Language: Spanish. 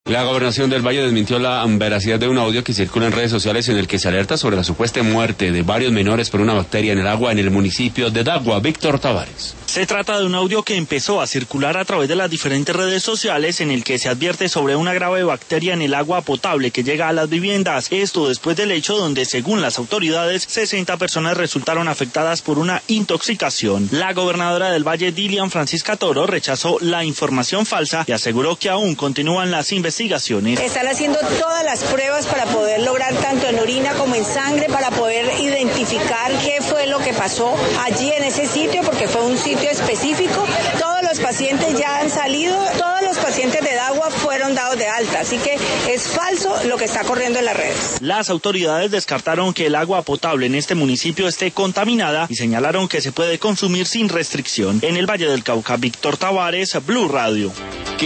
La Gobernación del Valle desmintió la veracidad de un audio que circula en redes sociales en el que se alerta sobre la supuesta muerte de varios menores por una bacteria en el agua en el municipio de Dagua. Víctor Tavares. Se trata de un audio que empezó a circular a través de las diferentes redes sociales en el que se advierte sobre una grave bacteria en el agua potable que llega a las viviendas. Esto después del hecho donde, según las autoridades, 60 personas resultaron afectadas por una intoxicación. La gobernadora del Valle, Dilian Francisca Toro, rechazó la información falsa y aseguró que aún continúan las investigaciones. Están haciendo todas las pruebas para poder lograr tanto en orina como en sangre, para poder identificar qué fue lo que pasó allí en ese sitio, porque fue un sitio específico. Todos los pacientes ya han salido, todos los pacientes de Dagua fueron dados de alta, así que es falso lo que está corriendo en las redes. Las autoridades descartaron que el agua potable en este municipio esté contaminada y señalaron que se puede consumir sin restricción. En el Valle del Cauca, Víctor Tavares, Blue Radio.